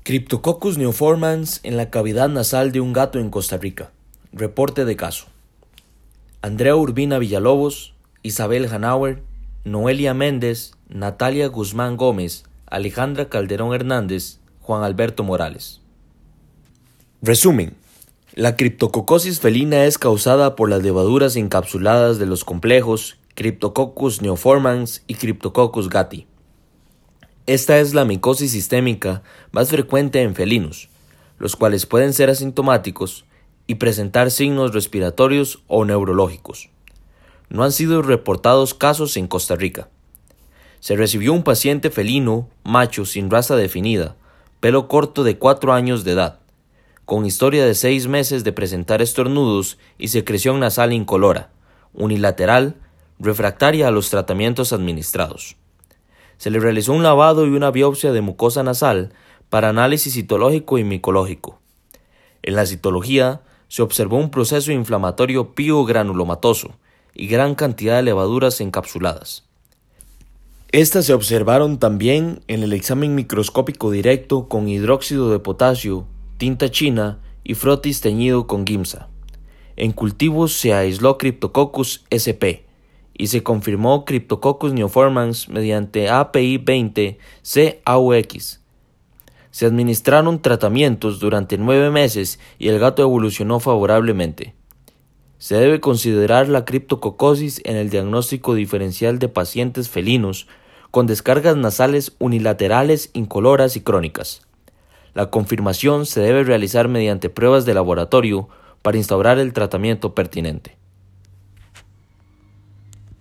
Cryptococcus neoformans en la cavidad nasal de un gato en Costa Rica. Reporte de caso. Andrea Urbina Villalobos, Isabel Hanauer, Noelia Méndez, Natalia Guzmán Gómez, Alejandra Calderón Hernández, Juan Alberto Morales. Resumen. La criptococosis felina es causada por las levaduras encapsuladas de los complejos Cryptococcus neoformans y Cryptococcus gattii. Esta es la micosis sistémica más frecuente en felinos, los cuales pueden ser asintomáticos y presentar signos respiratorios o neurológicos. No han sido reportados casos en Costa Rica. Se recibió un paciente felino, macho sin raza definida, pelo corto de 4 años de edad, con historia de 6 meses de presentar estornudos y secreción nasal incolora, unilateral, refractaria a los tratamientos administrados. Se le realizó un lavado y una biopsia de mucosa nasal para análisis citológico y micológico. En la citología se observó un proceso inflamatorio piogranulomatoso y gran cantidad de levaduras encapsuladas. Estas se observaron también en el examen microscópico directo con hidróxido de potasio, tinta china y frotis teñido con Giemsa. En cultivos se aisló Cryptococcus sp. y se confirmó Cryptococcus neoformans mediante API 20 CAUX. Se administraron tratamientos durante 9 meses y el gato evolucionó favorablemente. Se debe considerar la criptococosis en el diagnóstico diferencial de pacientes felinos con descargas nasales unilaterales incoloras y crónicas. La confirmación se debe realizar mediante pruebas de laboratorio para instaurar el tratamiento pertinente.